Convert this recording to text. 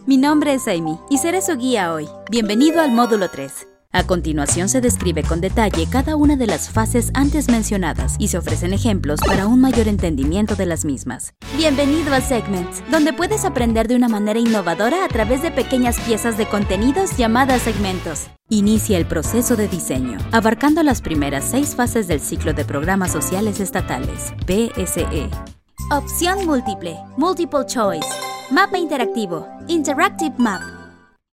Mi nombre es Amy y seré su guía hoy. Bienvenido al módulo 3. A continuación se describe con detalle cada una de las fases antes mencionadas y se ofrecen ejemplos para un mayor entendimiento de las mismas. Bienvenido a Segments, donde puedes aprender de una manera innovadora a través de pequeñas piezas de contenidos llamadas segmentos. Inicia el proceso de diseño, abarcando las primeras 6 fases del ciclo de programas sociales estatales, PSE. Opción múltiple, Multiple Choice. Mapa interactivo, Interactive Map.